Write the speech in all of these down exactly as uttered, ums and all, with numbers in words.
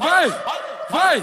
vai, vai,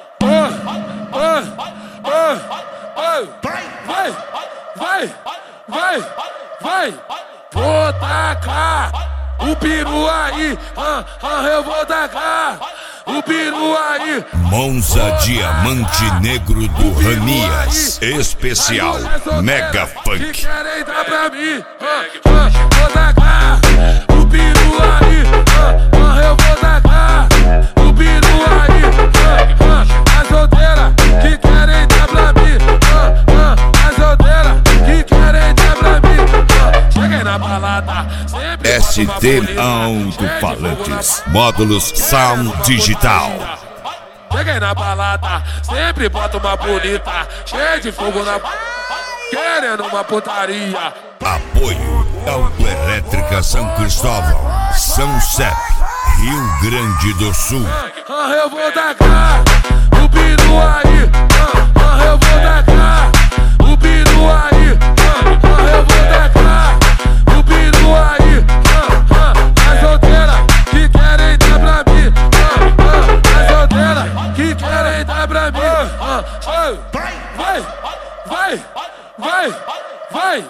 oh, oh, oh, oh, vai, vai, vai, vai, vou tacar o peru aí, ah, ah, eu vou tacar o peru aí. Monza Diamante Negro do Ranias, especial Mega Funk. Que querem dar pra mim, ah, ah, vou tacar o peru aí, ah, ah, eu vou tacar o peru aí, ah, ah, a solteira que querem dar pra mim, ah, ah, a solteira que querem dar pra mim, ah, cheguei na balada, sempre S T Alto-Falantes, módulos Sound Digital. Cheguei na balada, sempre bota uma bonita, cheia de fogo na... querendo uma putaria. Apoio Autoelétrica São Cristóvão, São Sep, Rio Grande do Sul. Ah, eu vou tacar o peru aí, ah, ah, eu vou tacar o peru aí, ah, ah, eu vou tacar o peru aí, ah, ah, a solteira que querem dar pra mim, ah, ah, a solteira que querem dar pra mim, ah, ah, vai, vai, vai, vai, vai,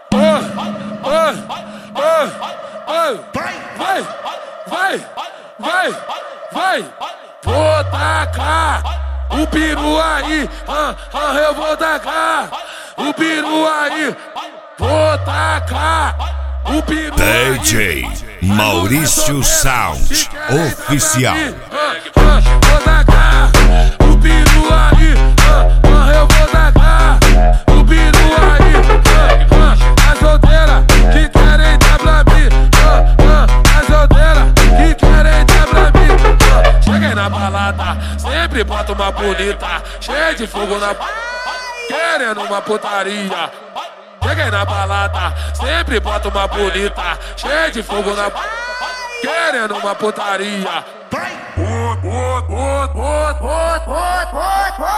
oh, oh, oh, oh, vai, vai, vai, vai, vou tacar o peru aí, ah, ah, eu vou tacar o peru aí, vou tacar o peru aí. D J Maurício Sound Oficial. Ah, ah, vou tacar o peru aí, ah, ah, eu vou tacar o peru aí, ah, ah, a solteira que querem dar pra mim, ah, ah, a solteira que querem dar pra mim, ah, cheguei na balada, sempre bota uma bonita, cheia de fogo na... querendo uma putaria. Cheguei na balada, sempre bota uma bonita, cheia de fogo na... querendo uma putaria.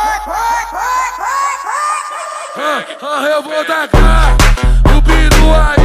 Ah, ah, eu vou tacar o peru aí.